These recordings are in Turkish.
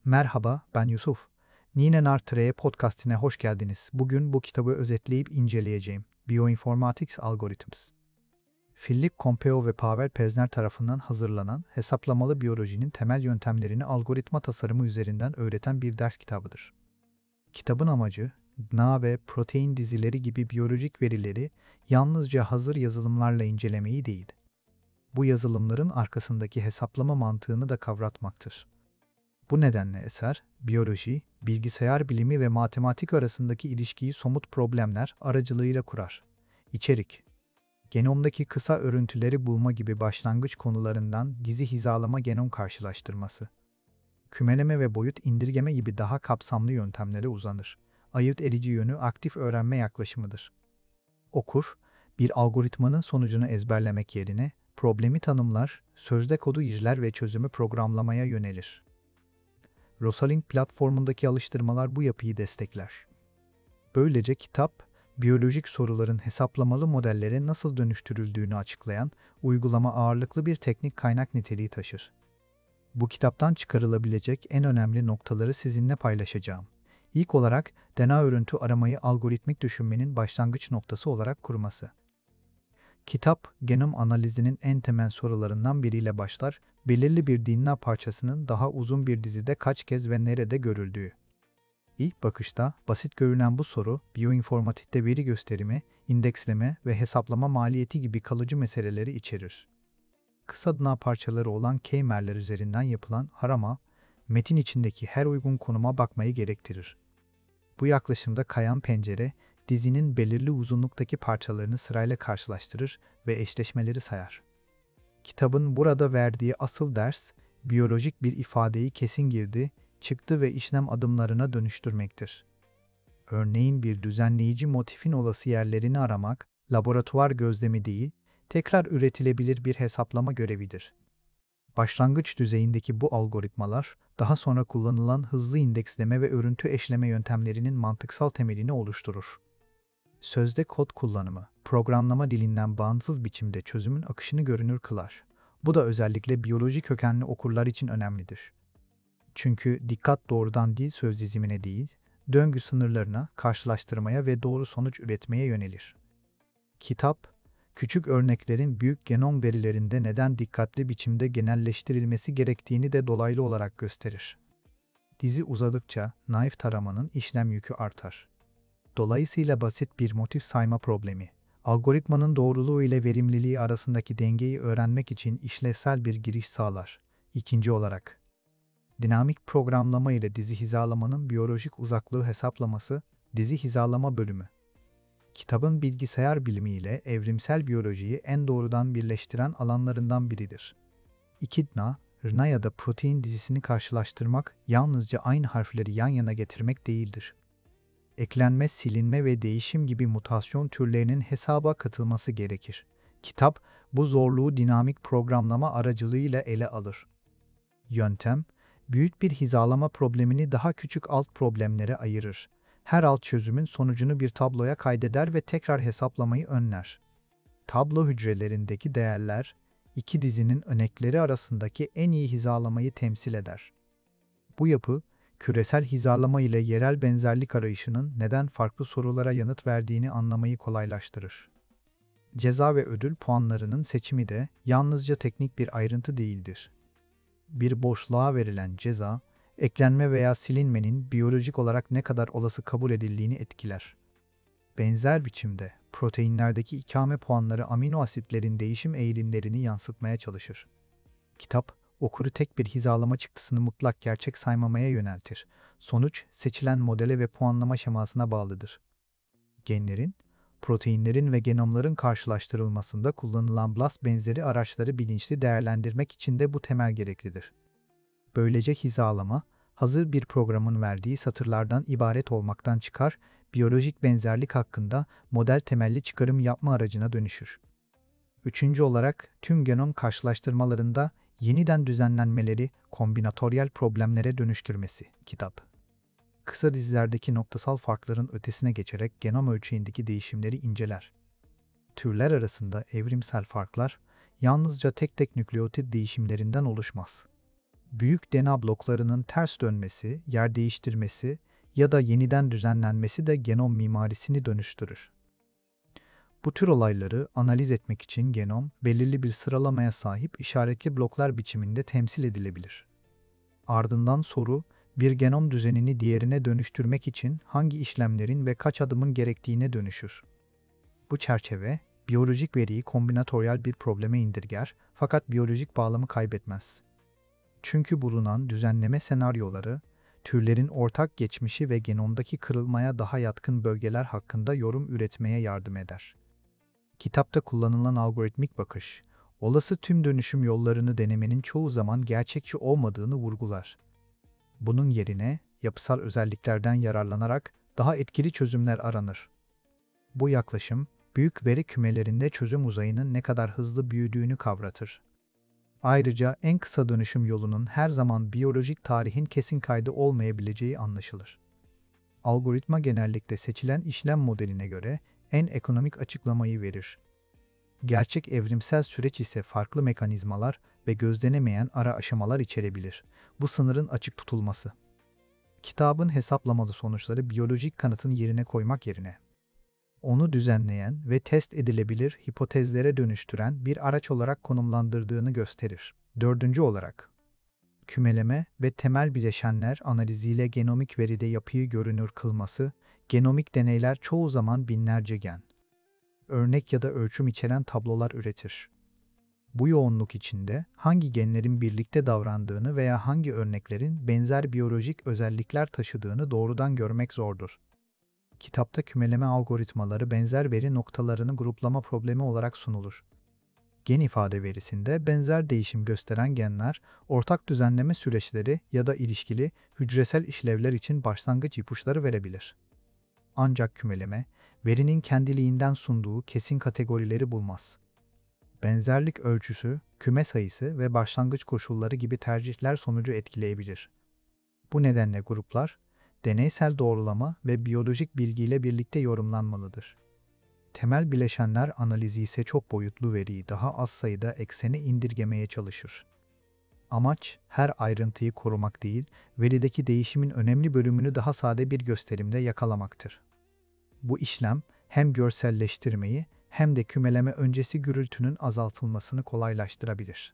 Merhaba, ben Yusuf. Nine podcastine hoş geldiniz. Bugün bu kitabı özetleyip inceleyeceğim. Bioinformatics Algorithms. Philip Pompeo ve Pavel Pesner tarafından hazırlanan hesaplamalı biyolojinin temel yöntemlerini algoritma tasarımı üzerinden öğreten bir ders kitabıdır. Kitabın amacı, DNA ve protein dizileri gibi biyolojik verileri yalnızca hazır yazılımlarla incelemeyi değil, bu yazılımların arkasındaki hesaplama mantığını da kavratmaktır. Bu nedenle eser, biyoloji, bilgisayar bilimi ve matematik arasındaki ilişkiyi somut problemler aracılığıyla kurar. İçerik, genomdaki kısa örüntüleri bulma gibi başlangıç konularından dizi hizalama genom karşılaştırması, kümeleme ve boyut indirgeme gibi daha kapsamlı yöntemlere uzanır. Ayırt edici yönü aktif öğrenme yaklaşımıdır. Okur, bir algoritmanın sonucunu ezberlemek yerine problemi tanımlar, sözde kodu izler ve çözümü programlamaya yönelir. Rosalind platformundaki alıştırmalar bu yapıyı destekler. Böylece kitap, biyolojik soruların hesaplamalı modellere nasıl dönüştürüldüğünü açıklayan, uygulama ağırlıklı bir teknik kaynak niteliği taşır. Bu kitaptan çıkarılabilecek en önemli noktaları sizinle paylaşacağım. İlk olarak, DNA örüntü aramayı algoritmik düşünmenin başlangıç noktası olarak kurması. Kitap, genom analizinin en temel sorularından biriyle başlar, belirli bir DNA parçasının daha uzun bir dizide kaç kez ve nerede görüldüğü. İlk bakışta basit görünen bu soru, biyoinformatikte veri gösterimi, indeksleme ve hesaplama maliyeti gibi kalıcı meseleleri içerir. Kısa DNA parçaları olan keymerler üzerinden yapılan arama, metin içindeki her uygun konuma bakmayı gerektirir. Bu yaklaşımda kayan pencere, dizinin belirli uzunluktaki parçalarını sırayla karşılaştırır ve eşleşmeleri sayar. Kitabın burada verdiği asıl ders, biyolojik bir ifadeyi kesin girdi, çıktı ve işlem adımlarına dönüştürmektir. Örneğin bir düzenleyici motifin olası yerlerini aramak, laboratuvar gözlemi değil, tekrar üretilebilir bir hesaplama görevidir. Başlangıç düzeyindeki bu algoritmalar, daha sonra kullanılan hızlı indeksleme ve örüntü eşleme yöntemlerinin mantıksal temelini oluşturur. Sözde kod kullanımı, programlama dilinden bağımsız biçimde çözümün akışını görünür kılar. Bu da özellikle biyoloji kökenli okurlar için önemlidir. Çünkü dikkat doğrudan dil söz dizimine değil, döngü sınırlarına, karşılaştırmaya ve doğru sonuç üretmeye yönelir. Kitap, küçük örneklerin büyük genom verilerinde neden dikkatli biçimde genelleştirilmesi gerektiğini de dolaylı olarak gösterir. Dizi uzadıkça naif taramanın işlem yükü artar. Dolayısıyla basit bir motif sayma problemi, algoritmanın doğruluğu ile verimliliği arasındaki dengeyi öğrenmek için işlevsel bir giriş sağlar. İkinci olarak, dinamik programlama ile dizi hizalamanın biyolojik uzaklığı hesaplaması, dizi hizalama bölümü. Kitabın bilgisayar bilimi ile evrimsel biyolojiyi en doğrudan birleştiren alanlarından biridir. İki DNA, RNA ya da protein dizisini karşılaştırmak yalnızca aynı harfleri yan yana getirmek değildir. Eklenme, silinme ve değişim gibi mutasyon türlerinin hesaba katılması gerekir. Kitap, bu zorluğu dinamik programlama aracılığıyla ele alır. Yöntem, büyük bir hizalama problemini daha küçük alt problemlere ayırır. Her alt çözümün sonucunu bir tabloya kaydeder ve tekrar hesaplamayı önler. Tablo hücrelerindeki değerler, iki dizinin örnekleri arasındaki en iyi hizalamayı temsil eder. Bu yapı, küresel hizalama ile yerel benzerlik arayışının neden farklı sorulara yanıt verdiğini anlamayı kolaylaştırır. Ceza ve ödül puanlarının seçimi de yalnızca teknik bir ayrıntı değildir. Bir boşluğa verilen ceza, eklenme veya silinmenin biyolojik olarak ne kadar olası kabul edildiğini etkiler. Benzer biçimde, proteinlerdeki ikame puanları amino asitlerin değişim eğilimlerini yansıtmaya çalışır. Kitap, okuru tek bir hizalama çıktısını mutlak gerçek saymamaya yöneltir. Sonuç, seçilen modele ve puanlama şemasına bağlıdır. Genlerin, proteinlerin ve genomların karşılaştırılmasında kullanılan BLAST benzeri araçları bilinçli değerlendirmek için de bu temel gereklidir. Böylece hizalama, hazır bir programın verdiği satırlardan ibaret olmaktan çıkar, biyolojik benzerlik hakkında model temelli çıkarım yapma aracına dönüşür. Üçüncü olarak, tüm genom karşılaştırmalarında yeniden düzenlenmeleri kombinatoryal problemlere dönüştürmesi. Kitap, kısa dizilerdeki noktasal farkların ötesine geçerek genom ölçeğindeki değişimleri inceler. Türler arasında evrimsel farklar yalnızca tek tek nükleotit değişimlerinden oluşmaz. Büyük DNA bloklarının ters dönmesi, yer değiştirmesi ya da yeniden düzenlenmesi de genom mimarisini dönüştürür. Bu tür olayları analiz etmek için genom, belirli bir sıralamaya sahip işaretli bloklar biçiminde temsil edilebilir. Ardından soru, bir genom düzenini diğerine dönüştürmek için hangi işlemlerin ve kaç adımın gerektiğine dönüşür. Bu çerçeve, biyolojik veriyi kombinatoryal bir probleme indirger fakat biyolojik bağlamı kaybetmez. Çünkü bulunan düzenleme senaryoları, türlerin ortak geçmişi ve genomdaki kırılmaya daha yatkın bölgeler hakkında yorum üretmeye yardım eder. Kitapta kullanılan algoritmik bakış, olası tüm dönüşüm yollarını denemenin çoğu zaman gerçekçi olmadığını vurgular. Bunun yerine yapısal özelliklerden yararlanarak daha etkili çözümler aranır. Bu yaklaşım, büyük veri kümelerinde çözüm uzayının ne kadar hızlı büyüdüğünü kavratır. Ayrıca en kısa dönüşüm yolunun her zaman biyolojik tarihin kesin kaydı olmayabileceği anlaşılır. Algoritma genellikle seçilen işlem modeline göre en ekonomik açıklamayı verir. Gerçek evrimsel süreç ise farklı mekanizmalar ve gözlenemeyen ara aşamalar içerebilir. Bu sınırın açık tutulması. Kitabın hesaplamalı sonuçları biyolojik kanıtın yerine koymak yerine, onu düzenleyen ve test edilebilir hipotezlere dönüştüren bir araç olarak konumlandırdığını gösterir. Dördüncü olarak, kümeleme ve temel bileşenler analiziyle genomik veride yapıyı görünür kılması, genomik deneyler çoğu zaman binlerce gen, örnek ya da ölçüm içeren tablolar üretir. Bu yoğunluk içinde hangi genlerin birlikte davrandığını veya hangi örneklerin benzer biyolojik özellikler taşıdığını doğrudan görmek zordur. Kitapta kümeleme algoritmaları benzer veri noktalarını gruplama problemi olarak sunulur. Gen ifade verisinde benzer değişim gösteren genler, ortak düzenleme süreçleri ya da ilişkili hücresel işlevler için başlangıç ipuçları verebilir. Ancak kümeleme, verinin kendiliğinden sunduğu kesin kategorileri bulmaz. Benzerlik ölçüsü, küme sayısı ve başlangıç koşulları gibi tercihler sonucu etkileyebilir. Bu nedenle gruplar, deneysel doğrulama ve biyolojik bilgiyle birlikte yorumlanmalıdır. Temel bileşenler analizi ise çok boyutlu veriyi daha az sayıda eksene indirgemeye çalışır. Amaç, her ayrıntıyı korumak değil, verideki değişimin önemli bölümünü daha sade bir gösterimde yakalamaktır. Bu işlem, hem görselleştirmeyi hem de kümeleme öncesi gürültünün azaltılmasını kolaylaştırabilir.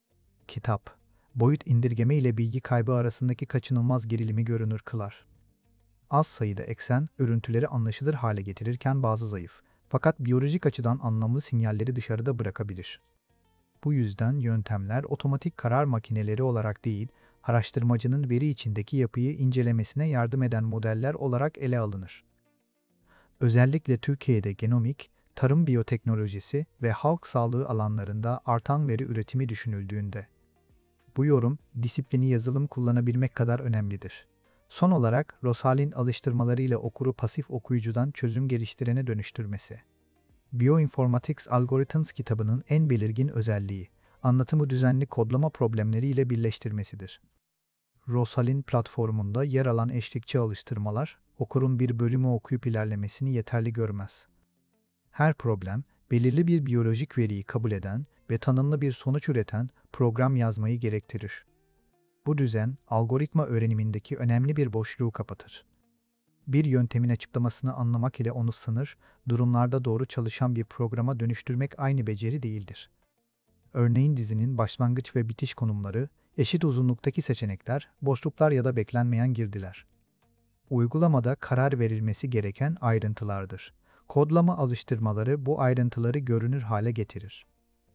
Kitap, boyut indirgeme ile bilgi kaybı arasındaki kaçınılmaz gerilimi görünür kılar. Az sayıda eksen, örüntüleri anlaşılır hale getirirken bazı zayıf, fakat biyolojik açıdan anlamlı sinyalleri dışarıda bırakabilir. Bu yüzden yöntemler otomatik karar makineleri olarak değil, araştırmacının veri içindeki yapıyı incelemesine yardım eden modeller olarak ele alınır. Özellikle Türkiye'de genomik, tarım biyoteknolojisi ve halk sağlığı alanlarında artan veri üretimi düşünüldüğünde, bu yorum, disiplini yazılım kullanabilmek kadar önemlidir. Son olarak, Rosal'in alıştırmalarıyla okuru pasif okuyucudan çözüm geliştirene dönüştürmesi. Bioinformatics Algorithms kitabının en belirgin özelliği, anlatımı düzenli kodlama problemleriyle birleştirmesidir. Rosal'in platformunda yer alan eşlikçi alıştırmalar, okurun bir bölümü okuyup ilerlemesini yeterli görmez. Her problem, belirli bir biyolojik veriyi kabul eden ve tanımlı bir sonuç üreten program yazmayı gerektirir. Bu düzen, algoritma öğrenimindeki önemli bir boşluğu kapatır. Bir yöntemin açıklamasını anlamak ile onu sınır, durumlarda doğru çalışan bir programa dönüştürmek aynı beceri değildir. Örneğin dizinin başlangıç ve bitiş konumları, eşit uzunluktaki seçenekler, boşluklar ya da beklenmeyen girdiler. Uygulamada karar verilmesi gereken ayrıntılardır. Kodlama alıştırmaları bu ayrıntıları görünür hale getirir.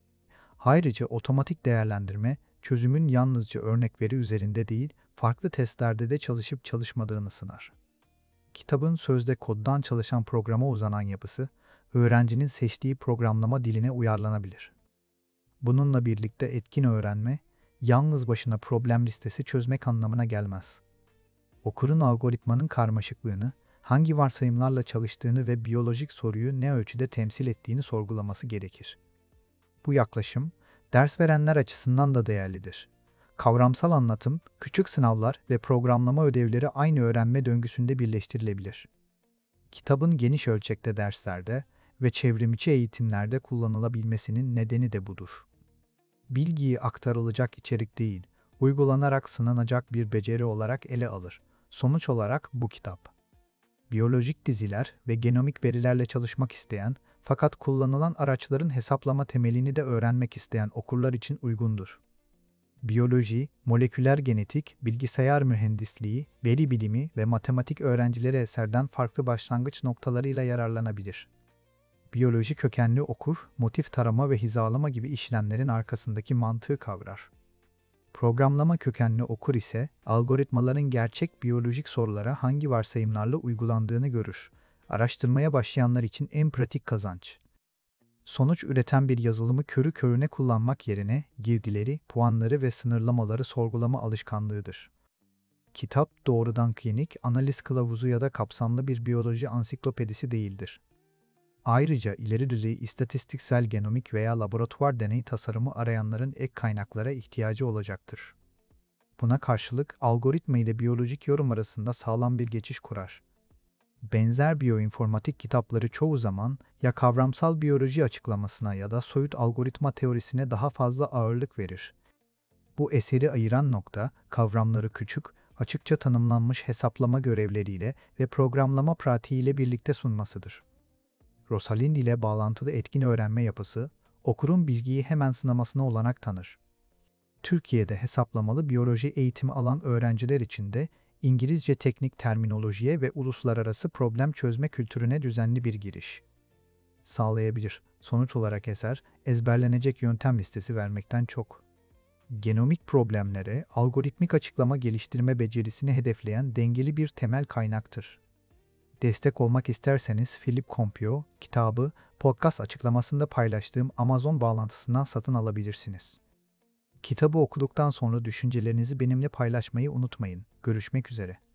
Ayrıca otomatik değerlendirme, çözümün yalnızca örnek veri üzerinde değil, farklı testlerde de çalışıp çalışmadığını sınar. Kitabın sözde koddan çalışan programa uzanan yapısı, öğrencinin seçtiği programlama diline uyarlanabilir. Bununla birlikte etkin öğrenme, yalnız başına problem listesi çözmek anlamına gelmez. Okurun algoritmanın karmaşıklığını, hangi varsayımlarla çalıştığını ve biyolojik soruyu ne ölçüde temsil ettiğini sorgulaması gerekir. Bu yaklaşım, ders verenler açısından da değerlidir. Kavramsal anlatım, küçük sınavlar ve programlama ödevleri aynı öğrenme döngüsünde birleştirilebilir. Kitabın geniş ölçekte derslerde ve çevrimiçi eğitimlerde kullanılabilmesinin nedeni de budur. Bilgiyi aktarılacak içerik değil, uygulanarak sınanacak bir beceri olarak ele alır. Sonuç olarak bu kitap, biyolojik diziler ve genomik verilerle çalışmak isteyen, fakat kullanılan araçların hesaplama temelini de öğrenmek isteyen okurlar için uygundur. Biyoloji, moleküler genetik, bilgisayar mühendisliği, veri bilimi ve matematik öğrencileri eserden farklı başlangıç noktalarıyla yararlanabilir. Biyoloji kökenli okur, motif tarama ve hizalama gibi işlemlerin arkasındaki mantığı kavrar. Programlama kökenli okur ise, algoritmaların gerçek biyolojik sorulara hangi varsayımlarla uygulandığını görür. Araştırmaya başlayanlar için en pratik kazanç. Sonuç üreten bir yazılımı körü körüne kullanmak yerine girdileri, puanları ve sınırlamaları sorgulama alışkanlığıdır. Kitap doğrudan klinik, analiz kılavuzu ya da kapsamlı bir biyoloji ansiklopedisi değildir. Ayrıca ileri düzey istatistiksel genomik veya laboratuvar deney tasarımı arayanların ek kaynaklara ihtiyacı olacaktır. Buna karşılık algoritma ile biyolojik yorum arasında sağlam bir geçiş kurar. Benzer biyoinformatik kitapları çoğu zaman ya kavramsal biyoloji açıklamasına ya da soyut algoritma teorisine daha fazla ağırlık verir. Bu eseri ayıran nokta, kavramları küçük, açıkça tanımlanmış hesaplama görevleriyle ve programlama pratiğiyle birlikte sunmasıdır. Rosalind ile bağlantılı etkin öğrenme yapısı, okurun bilgiyi hemen sınamasına olanak tanır. Türkiye'de hesaplamalı biyoloji eğitimi alan öğrenciler için de İngilizce teknik terminolojiye ve uluslararası problem çözme kültürüne düzenli bir giriş sağlayabilir. Sonuç olarak eser, ezberlenecek yöntem listesi vermekten çok, genomik problemlere algoritmik açıklama geliştirme becerisini hedefleyen dengeli bir temel kaynaktır. Destek olmak isterseniz Philip Compio kitabı podcast açıklamasında paylaştığım Amazon bağlantısından satın alabilirsiniz. Kitabı okuduktan sonra düşüncelerinizi benimle paylaşmayı unutmayın. Görüşmek üzere.